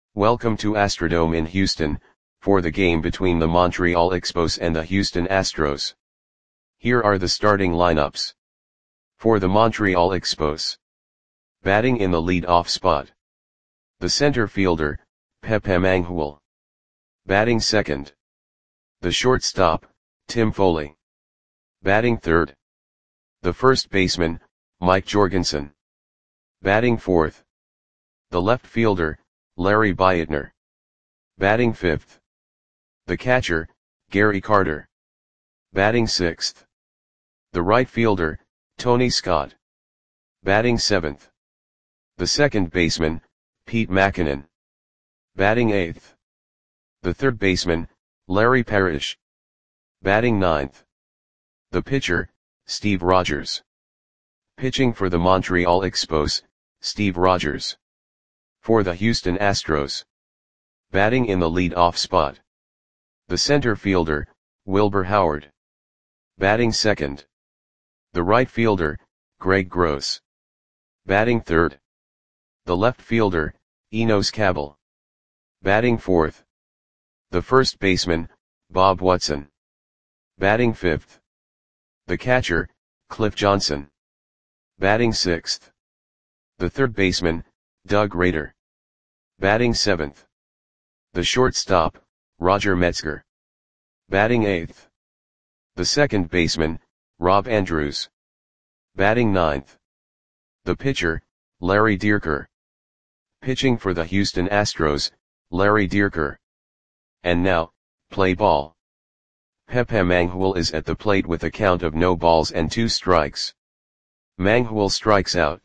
Welcome to Astrodome in Houston, for the game between the Montreal Expos and the Houston Astros. Here are the starting lineups. For the Montreal Expos. Batting in the lead-off spot. The center fielder, Pepe Mangual. Batting second. The shortstop, Tim Foley. Batting third. The first baseman, Mike Jorgensen. Batting fourth. The left fielder, Larry Beitner. Batting fifth. The catcher, Gary Carter. Batting sixth. The right fielder, Tony Scott. Batting seventh. The second baseman, Pete Mackinnon. Batting eighth. The third baseman, Larry Parrish. Batting ninth. The pitcher, Steve Rogers. Pitching for the Montreal Expos, Steve Rogers. For the Houston Astros. Batting in the lead-off spot. The center fielder, Wilbur Howard. Batting second. The right fielder, Greg Gross. Batting third. The left fielder, Enos Cabell. Batting fourth. The first baseman, Bob Watson. Batting fifth. The catcher, Cliff Johnson. Batting sixth. The third baseman, Doug Rader. Batting seventh. The shortstop, Roger Metzger. Batting eighth. The second baseman, Rob Andrews. Batting ninth. The pitcher, Larry Dierker. Pitching for the Houston Astros, Larry Dierker. And now, play ball. Pepe Mangual is at the plate with a count of no balls and 2 strikes. Mangual strikes out.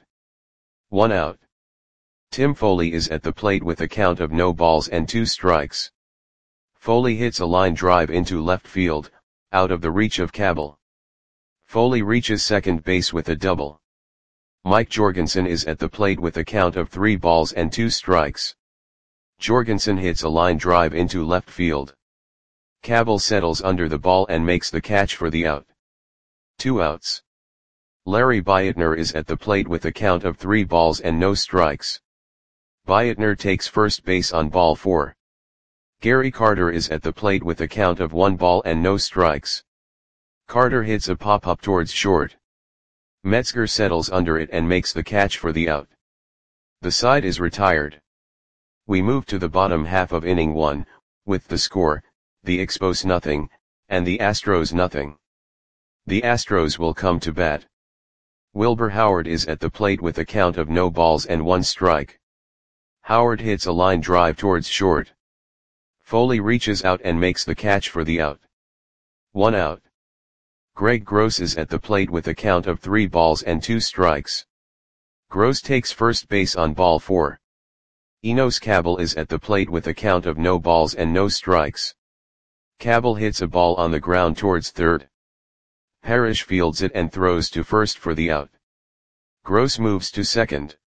1 out. Tim Foley is at the plate with a count of no balls and 2 strikes. Foley hits a line drive into left field, out of the reach of Cabell. Foley reaches second base with a double. Mike Jorgensen is at the plate with a count of 3 balls and 2 strikes. Jorgensen hits a line drive into left field. Cabell settles under the ball and makes the catch for the out. 2 outs. Larry Beitner is at the plate with a count of 3 balls and no strikes. Beitner takes first base on ball 4. Gary Carter is at the plate with a count of 1 ball and no strikes. Carter hits a pop-up towards short. Metzger settles under it and makes the catch for the out. The side is retired. We move to the bottom half of inning 1, with the score, the Expos nothing, and the Astros nothing. The Astros will come to bat. Wilbur Howard is at the plate with a count of no balls and 1 strike. Howard hits a line drive towards short. Foley reaches out and makes the catch for the out. 1 out. Greg Gross is at the plate with a count of 3 balls and 2 strikes. Gross takes first base on ball 4. Enos Cabell is at the plate with a count of no balls and no strikes. Cabell hits a ball on the ground towards third. Parrish fields it and throws to first for the out. Gross moves to second.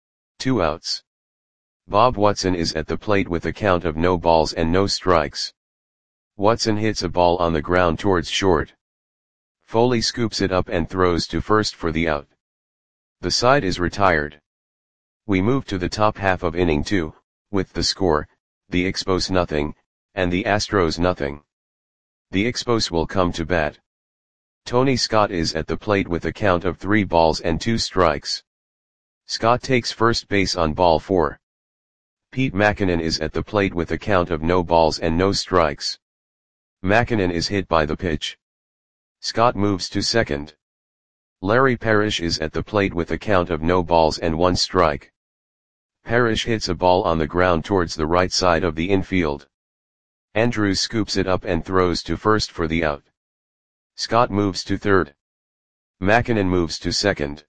2 outs. Bob Watson is at the plate with a count of no balls and no strikes. Watson hits a ball on the ground towards short. Foley scoops it up and throws to first for the out. The side is retired. We move to the top half of inning 2, with the score, the Expos nothing, and the Astros nothing. The Expos will come to bat. Tony Scott is at the plate with a count of 3 balls and 2 strikes. Scott takes first base on ball 4. Pete Mackinnon is at the plate with a count of no balls and no strikes. Mackinnon is hit by the pitch. Scott moves to second. Larry Parrish is at the plate with a count of no balls and 1 strike. Parrish hits a ball on the ground towards the right side of the infield. Andrews scoops it up and throws to first for the out. Scott moves to third. Mackinnon moves to second.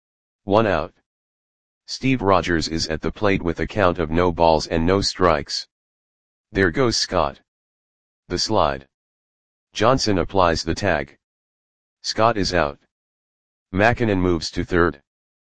1 out. Steve Rogers is at the plate with a count of no balls and no strikes. There goes Scott. The slide. Johnson applies the tag. Scott is out. Mackinnon moves to third.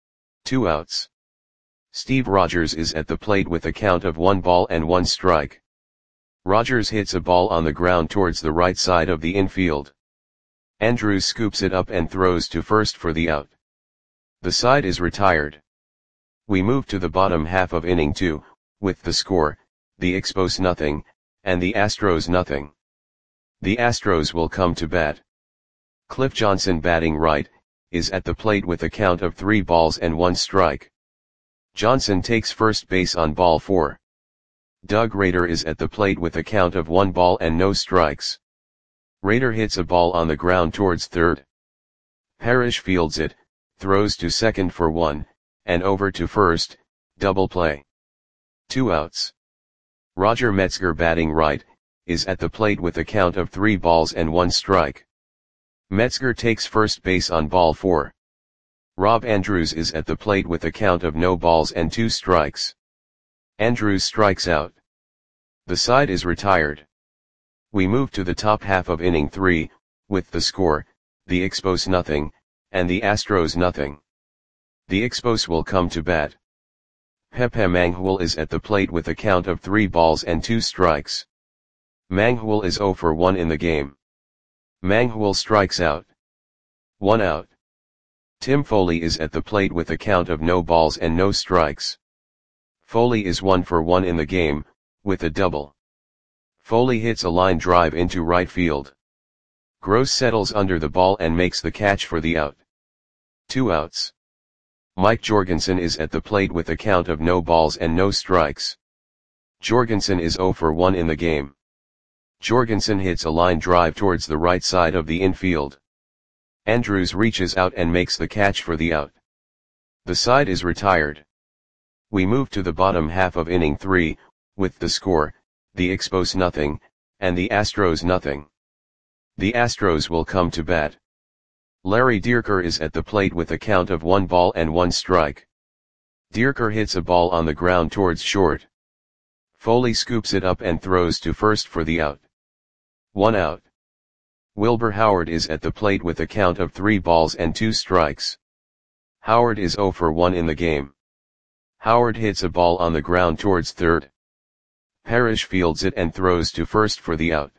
2 outs. Steve Rogers is at the plate with a count of 1 ball and 1 strike. Rogers hits a ball on the ground towards the right side of the infield. Andrews scoops it up and throws to first for the out. The side is retired. We move to the bottom half of inning 2, with the score, the Expos nothing, and the Astros nothing. The Astros will come to bat. Cliff Johnson batting right, is at the plate with a count of 3 balls and 1 strike. Johnson takes first base on ball 4. Doug Rader is at the plate with a count of 1 ball and no strikes. Rader hits a ball on the ground towards third. Parrish fields it, throws to second for 1, and over to first, double play. 2 outs. Roger Metzger batting right, is at the plate with a count of 3 balls and 1 strike. Metzger takes first base on ball 4. Rob Andrews is at the plate with a count of no balls and 2 strikes. Andrews strikes out. The side is retired. We move to the top half of inning 3, with the score, the Expos nothing, and the Astros nothing. The Expos will come to bat. Pepe Manghul is at the plate with a count of 3 balls and 2 strikes. Manghul is 0 for 1 in the game. Manghul strikes out. 1 out. Tim Foley is at the plate with a count of no balls and no strikes. Foley is 1 for 1 in the game, with a double. Foley hits a line drive into right field. Gross settles under the ball and makes the catch for the out. 2 outs. Mike Jorgensen is at the plate with a count of no balls and no strikes. Jorgensen is 0 for 1 in the game. Jorgensen hits a line drive towards the right side of the infield. Andrews reaches out and makes the catch for the out. The side is retired. We move to the bottom half of inning 3, with the score, the Expos nothing, and the Astros nothing. The Astros will come to bat. Larry Dierker is at the plate with a count of 1 ball and 1 strike. Dierker hits a ball on the ground towards short. Foley scoops it up and throws to first for the out. 1 out. Wilbur Howard is at the plate with a count of 3 balls and 2 strikes. Howard is 0 for 1 in the game. Howard hits a ball on the ground towards third. Parrish fields it and throws to first for the out.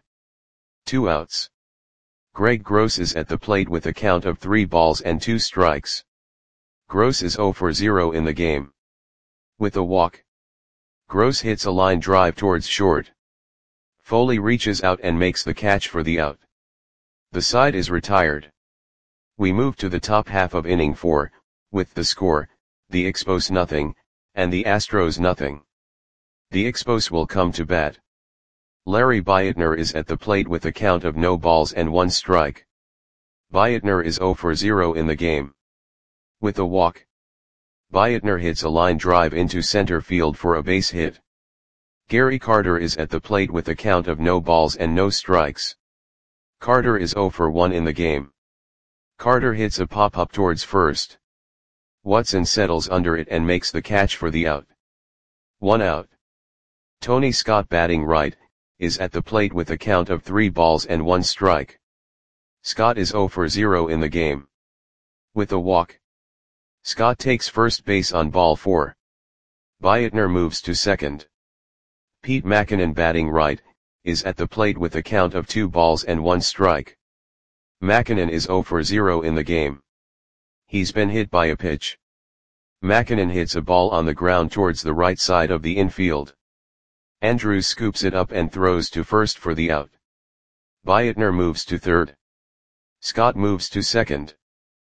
2 outs. Greg Gross is at the plate with a count of 3 balls and 2 strikes. Gross is 0 for 0 in the game. With a walk. Gross hits a line drive towards short. Foley reaches out and makes the catch for the out. The side is retired. We move to the top half of inning 4, with the score, the Expos nothing, and the Astros nothing. The Expos will come to bat. Larry Beitner is at the plate with a count of no balls and 1 strike. Beitner is 0 for 0 in the game. With a walk. Beitner hits a line drive into center field for a base hit. Gary Carter is at the plate with a count of no balls and no strikes. Carter is 0 for 1 in the game. Carter hits a pop-up towards first. Watson settles under it and makes the catch for the out. 1 out. Tony Scott batting right, is at the plate with a count of 3 balls and 1 strike. Scott is 0 for 0 in the game. With a walk. Scott takes first base on ball 4. Beitner moves to second. Pete Mackinnon batting right, is at the plate with a count of 2 balls and 1 strike. Mackinnon is 0 for 0 in the game. He's been hit by a pitch. Mackinnon hits a ball on the ground towards the right side of the infield. Andrews scoops it up and throws to first for the out. Beitner moves to third. Scott moves to second.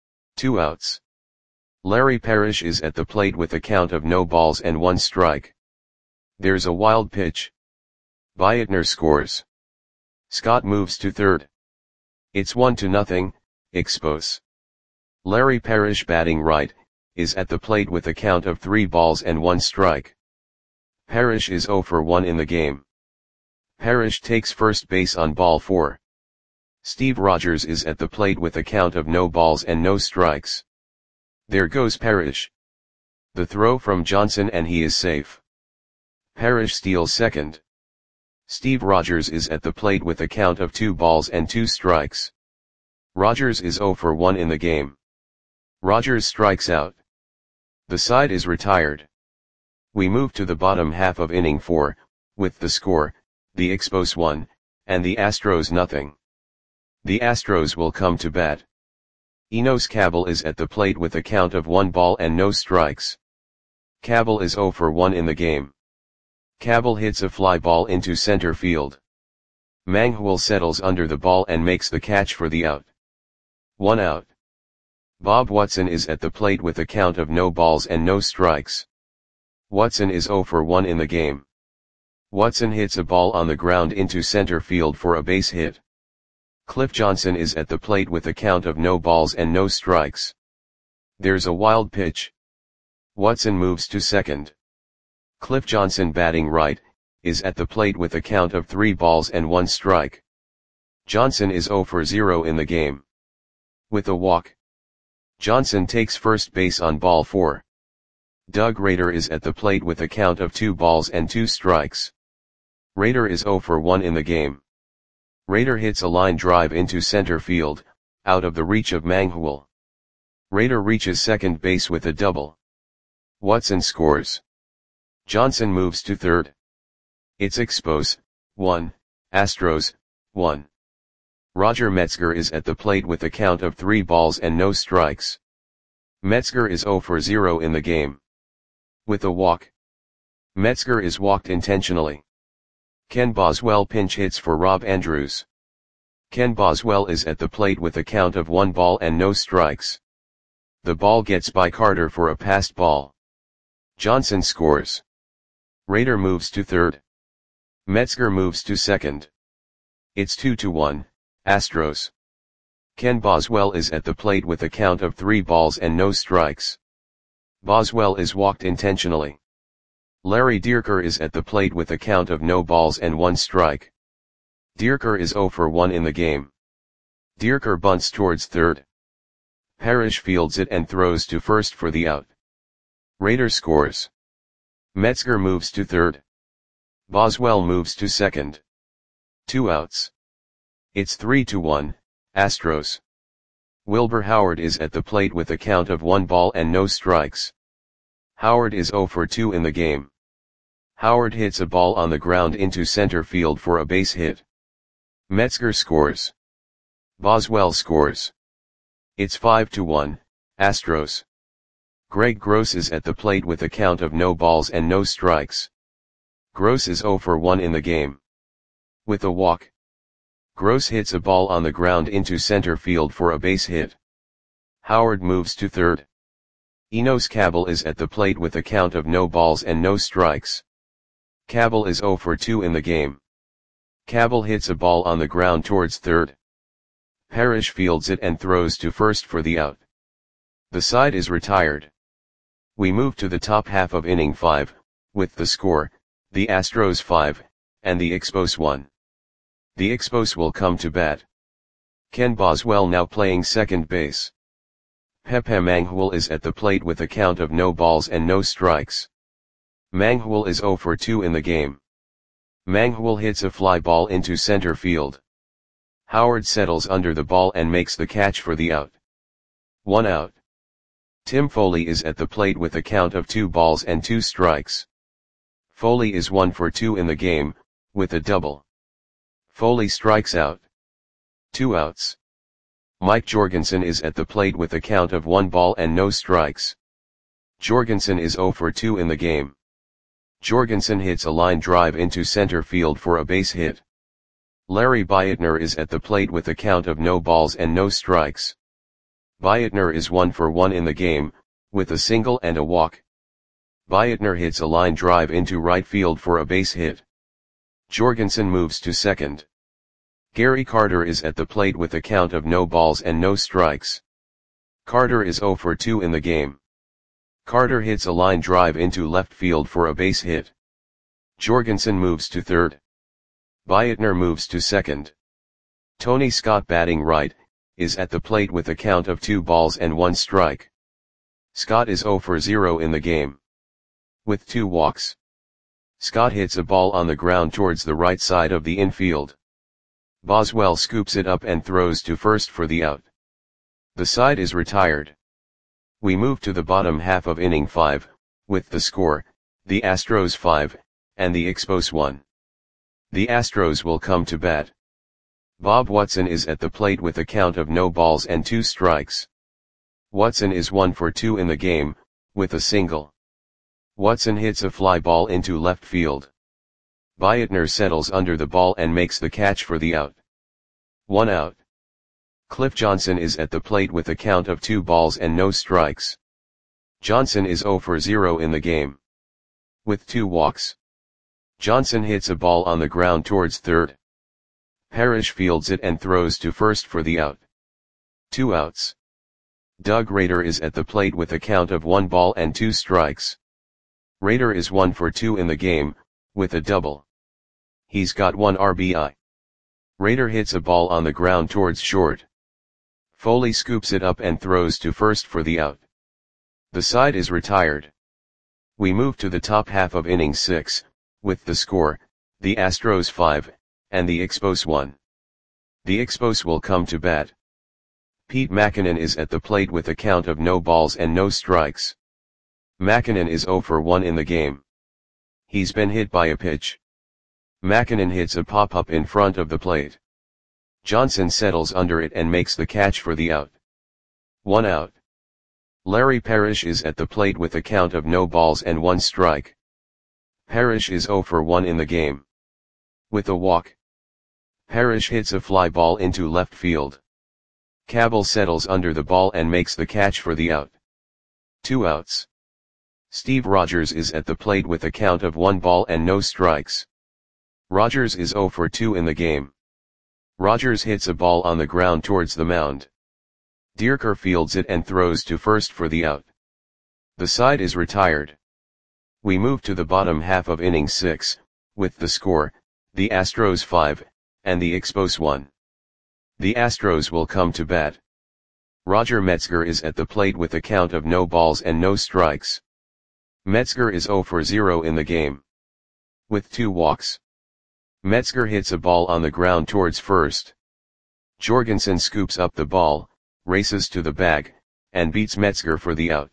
2 outs. Larry Parrish is at the plate with a count of no balls and 1 strike. There's a wild pitch. Beitner scores. Scott moves to third. It's 1-0, Expos. Larry Parrish batting right, is at the plate with a count of 3 balls and 1 strike. Parrish is 0 for 1 in the game. Parrish takes first base on ball 4. Steve Rogers is at the plate with a count of no balls and no strikes. There goes Parrish. The throw from Johnson and he is safe. Parrish steals second. Steve Rogers is at the plate with a count of 2 balls and 2 strikes. Rogers is 0 for 1 in the game. Rogers strikes out. The side is retired. We move to the bottom half of inning 4, with the score, the Expos 1, and the Astros nothing. The Astros will come to bat. Enos Cabell is at the plate with a count of 1 ball and no strikes. Cabell is 0 for 1 in the game. Cabell hits a fly ball into center field. Manghwal settles under the ball and makes the catch for the out. 1 out. Bob Watson is at the plate with a count of no balls and no strikes. Watson is 0 for 1 in the game. Watson hits a ball on the ground into center field for a base hit. Cliff Johnson is at the plate with a count of no balls and no strikes. There's a wild pitch. Watson moves to second. Cliff Johnson, batting right, is at the plate with a count of 3 balls and 1 strike. Johnson is 0 for 0 in the game. With a walk, Johnson takes first base on ball 4. Doug Rader is at the plate with a count of 2 balls and 2 strikes. Rader is 0 for 1 in the game. Rader hits a line drive into center field, out of the reach of Manghwal. Rader reaches second base with a double. Watson scores. Johnson moves to third. It's Expos, 1, Astros, 1. Roger Metzger is at the plate with a count of 3 balls and no strikes. Metzger is 0 for 0 in the game. With a walk, Metzger is walked intentionally. Ken Boswell pinch hits for Rob Andrews. Ken Boswell is at the plate with a count of 1 ball and no strikes. The ball gets by Carter for a passed ball. Johnson scores. Rader moves to third. Metzger moves to second. It's 2-1, Astros. Ken Boswell is at the plate with a count of 3 balls and no strikes. Boswell is walked intentionally. Larry Dierker is at the plate with a count of no balls and 1 strike. Dierker is 0 for 1 in the game. Dierker bunts towards third. Parrish fields it and throws to first for the out. Rader scores. Metzger moves to third. Boswell moves to second. 2 outs. It's 3-1, Astros. Wilbur Howard is at the plate with a count of 1 ball and no strikes. Howard is 0 for 2 in the game. Howard hits a ball on the ground into center field for a base hit. Metzger scores. Boswell scores. It's 5-1, Astros. Greg Gross is at the plate with a count of no balls and no strikes. Gross is 0 for 1 in the game. With a walk, Gross hits a ball on the ground into center field for a base hit. Howard moves to third. Enos Cabell is at the plate with a count of no balls and no strikes. Cabell is 0 for 2 in the game. Cabell hits a ball on the ground towards third. Parrish fields it and throws to first for the out. The side is retired. We move to the top half of inning 5, with the score, the Astros 5, and the Expos 1. The Expos will come to bat. Ken Boswell now playing second base. Pepe Manghwal is at the plate with a count of no balls and no strikes. Manghwal is 0 for 2 in the game. Manghwal hits a fly ball into center field. Howard settles under the ball and makes the catch for the out. 1 out. Tim Foley is at the plate with a count of 2 balls and 2 strikes. Foley is 1 for 2 in the game, with a double. Foley strikes out. 2 outs. Mike Jorgensen is at the plate with a count of 1 ball and no strikes. Jorgensen is 0 for 2 in the game. Jorgensen hits a line drive into center field for a base hit. Larry Beitner is at the plate with a count of no balls and no strikes. Beitner is 1 for 1 in the game, with a single and a walk. Beitner hits a line drive into right field for a base hit. Jorgensen moves to second. Gary Carter is at the plate with a count of no balls and no strikes. Carter is 0 for 2 in the game. Carter hits a line drive into left field for a base hit. Jorgensen moves to third. Beitner moves to second. Tony Scott, batting right, is at the plate with a count of 2 balls and 1 strike. Scott is 0 for 0 in the game. With 2 walks, Scott hits a ball on the ground towards the right side of the infield. Boswell scoops it up and throws to first for the out. The side is retired. We move to the bottom half of inning 5, with the score, the Astros 5, and the Expos 1. The Astros will come to bat. Bob Watson is at the plate with a count of no balls and 2 strikes. Watson is 1 for 2 in the game, with a single. Watson hits a fly ball into left field. Biatner settles under the ball and makes the catch for the out. 1 out. Cliff Johnson is at the plate with a count of 2 balls and no strikes. Johnson is 0 for 0 in the game. With 2 walks. Johnson hits a ball on the ground towards third. Parrish fields it and throws to first for the out. 2 outs. Doug Rader is at the plate with a count of 1 ball and 2 strikes. Rader is 1 for 2 in the game, with a double. He's got 1 RBI. Rader hits a ball on the ground towards short. Foley scoops it up and throws to first for the out. The side is retired. We move to the top half of inning 6, with the score, the Astros 5, and the Expos 1. The Expos will come to bat. Pete Mackinnon is at the plate with a count of no balls and no strikes. Mackinnon is 0 for 1 in the game. He's been hit by a pitch. Mackinnon hits a pop-up in front of the plate. Johnson settles under it and makes the catch for the out. 1 out. Larry Parrish is at the plate with a count of no balls and 1 strike. Parrish is 0 for 1 in the game. With a walk. Parrish hits a fly ball into left field. Cabell settles under the ball and makes the catch for the out. 2 outs. Steve Rogers is at the plate with a count of 1 ball and no strikes. Rogers is 0 for 2 in the game. Rogers hits a ball on the ground towards the mound. Dierker fields it and throws to first for the out. The side is retired. We move to the bottom half of inning 6, with the score, the Astros 5, and the Expos 1. The Astros will come to bat. Roger Metzger is at the plate with a count of no balls and no strikes. Metzger is 0 for 0 in the game. With 2 walks. Metzger hits a ball on the ground towards first. Jorgensen scoops up the ball, races to the bag, and beats Metzger for the out.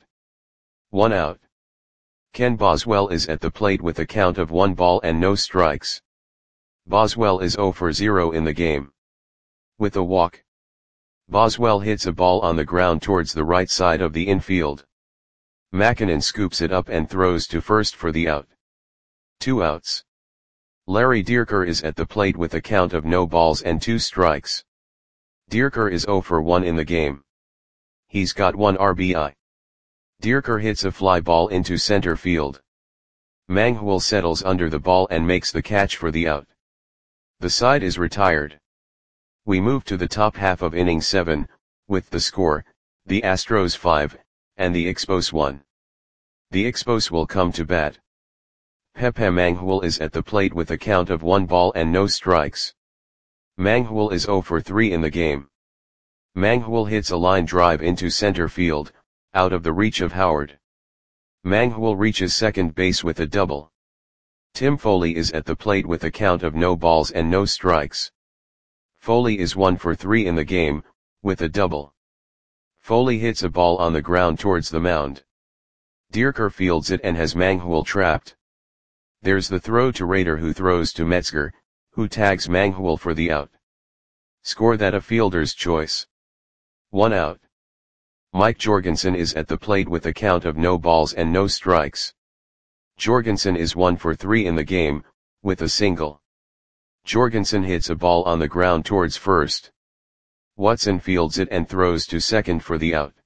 1 out. Ken Boswell is at the plate with a count of 1 ball and no strikes. Boswell is 0 for 0 in the game. With a walk. Boswell hits a ball on the ground towards the right side of the infield. Mackinnon scoops it up and throws to first for the out. 2 outs. Larry Dierker is at the plate with a count of no balls and 2 strikes. Dierker is 0 for 1 in the game. He's got 1 RBI. Dierker hits a fly ball into center field. Manghul settles under the ball and makes the catch for the out. The side is retired. We move to the top half of inning 7, with the score, the Astros 5, and the Expos 1. The Expos will come to bat. Pepe Manghul is at the plate with a count of 1 ball and no strikes. Manghul is 0 for 3 in the game. Manghul hits a line drive into center field, out of the reach of Howard. Manghul reaches second base with a double. Tim Foley is at the plate with a count of no balls and no strikes. Foley is 1 for 3 in the game, with a double. Foley hits a ball on the ground towards the mound. Dierker fields it and has Manghul trapped. There's the throw to Rader, who throws to Metzger, who tags Manghul for the out. Score that a fielder's choice. 1 out. Mike Jorgensen is at the plate with a count of no balls and no strikes. Jorgensen is 1 for 3 in the game, with a single. Jorgensen hits a ball on the ground towards first. Watson fields it and throws to second for the out.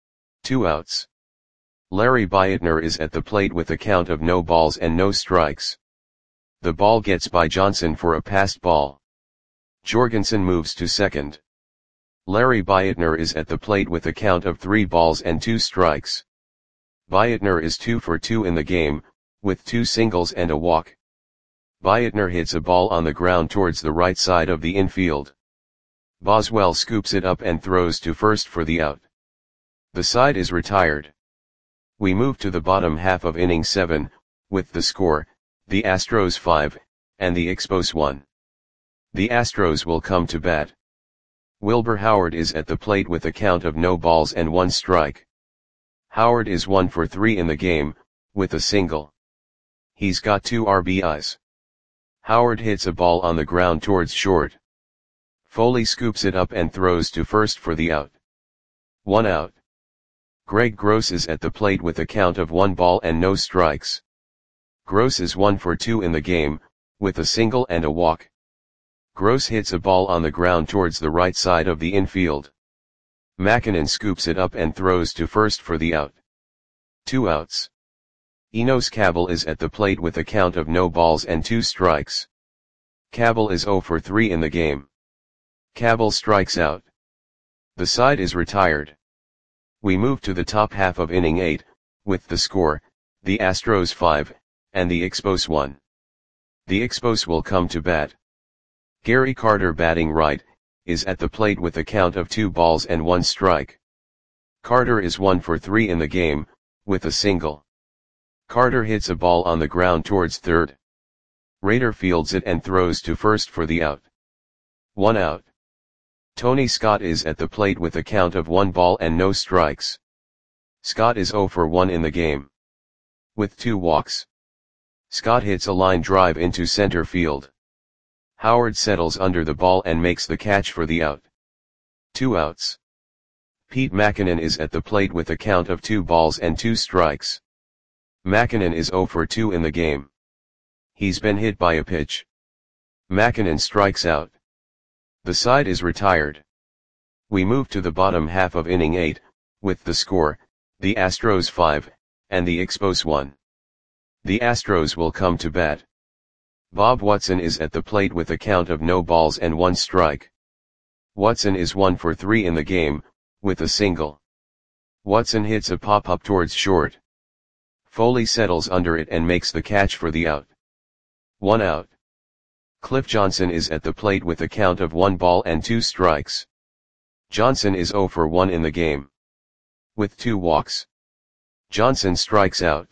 2 outs. Larry Biatner is at the plate with a count of no balls and no strikes. The ball gets by Johnson for a passed ball. Jorgensen moves to second. Larry Biatner is at the plate with a count of 3 balls and 2 strikes. Biatner is 2 for 2 in the game, with 2 singles and a walk. Biatner hits a ball on the ground towards the right side of the infield. Boswell scoops it up and throws to first for the out. The side is retired. We move to the bottom half of inning 7, with the score, the Astros 5, and the Expos 1. The Astros will come to bat. Wilbur Howard is at the plate with a count of no balls and 1 strike. Howard is 1 for 3 in the game, with a single. He's got 2 RBIs. Howard hits a ball on the ground towards short. Foley scoops it up and throws to first for the out. 1 out. Greg Gross is at the plate with a count of 1 ball and no strikes. Gross is 1 for 2 in the game, with a single and a walk. Gross hits a ball on the ground towards the right side of the infield. Makinen scoops it up and throws to first for the out. 2 outs. Enos Cabell is at the plate with a count of no balls and 2 strikes. Cabell is 0 for 3 in the game. Cabell strikes out. The side is retired. We move to the top half of inning 8, with the score, the Astros 5, and the Expos 1. The Expos will come to bat. Gary Carter, batting right, is at the plate with a count of 2 balls and 1 strike. Carter is 1 for 3 in the game, with a single. Carter hits a ball on the ground towards third. Rader fields it and throws to first for the out. 1 out. Tony Scott is at the plate with a count of 1 ball and no strikes. Scott is 0 for 1 in the game. With 2 walks. Scott hits a line drive into center field. Howard settles under the ball and makes the catch for the out. 2 outs. Pete Makinen is at the plate with a count of 2 balls and 2 strikes. Makinen is 0 for 2 in the game. He's been hit by a pitch. Makinen strikes out. The side is retired. We move to the bottom half of inning 8, with the score, the Astros 5, and the Expos 1. The Astros will come to bat. Bob Watson is at the plate with a count of no balls and 1 strike. Watson is 1 for 3 in the game, with a single. Watson hits a pop-up towards short. Foley settles under it and makes the catch for the out. 1 out. Cliff Johnson is at the plate with a count of 1 ball and 2 strikes. Johnson is 0 for 1 in the game. With 2 walks. Johnson strikes out.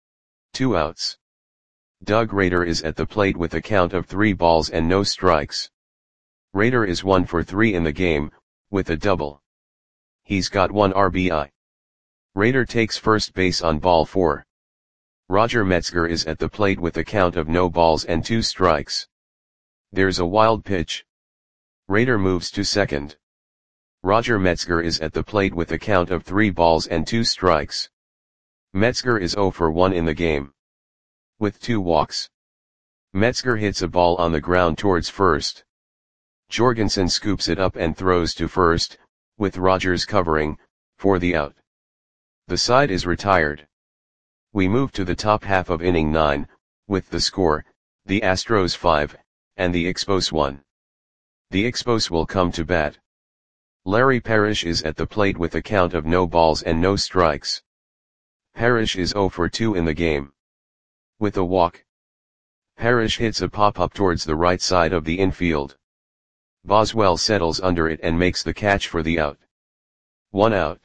2 outs. Doug Rader is at the plate with a count of 3 balls and no strikes. Rader is 1 for 3 in the game, with a double. He's got 1 RBI. Rader takes first base on ball 4. Roger Metzger is at the plate with a count of no balls and 2 strikes. There's a wild pitch. Rader moves to second. Roger Metzger is at the plate with a count of 3 balls and 2 strikes. Metzger is 0 for 1 in the game. With 2 walks. Metzger hits a ball on the ground towards first. Jorgensen scoops it up and throws to first, with Rogers covering, for the out. The side is retired. We move to the top half of inning 9, with the score, the Astros 5, and the Expos 1. The Expos will come to bat. Larry Parrish is at the plate with a count of no balls and no strikes. Parrish is 0 for 2 in the game. With a walk. Parrish hits a pop-up towards the right side of the infield. Boswell settles under it and makes the catch for the out. 1 out.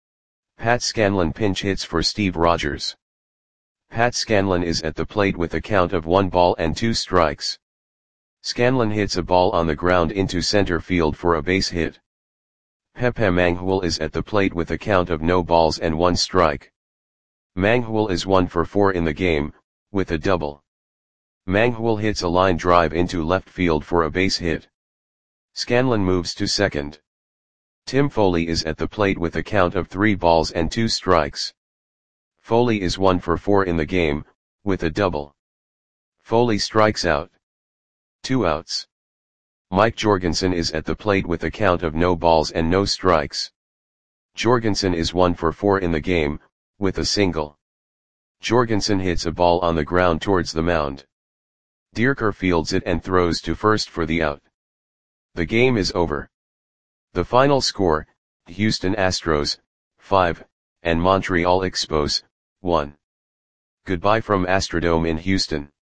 Pat Scanlon pinch hits for Steve Rogers. Pat Scanlon is at the plate with a count of 1 ball and 2 strikes. Scanlon hits a ball on the ground into center field for a base hit. Pepe Manghul is at the plate with a count of no balls and 1 strike. Manghul is 1 for 4 in the game, with a double. Manghul hits a line drive into left field for a base hit. Scanlon moves to second. Tim Foley is at the plate with a count of 3 balls and 2 strikes. Foley is 1 for 4 in the game, with a double. Foley strikes out. 2 outs. Mike Jorgensen is at the plate with a count of no balls and no strikes. Jorgensen is 1 for 4 in the game, with a single. Jorgensen hits a ball on the ground towards the mound. Dierker fields it and throws to first for the out. The game is over. The final score, Houston Astros, 5, and Montreal Expos, 1. Goodbye from Astrodome in Houston.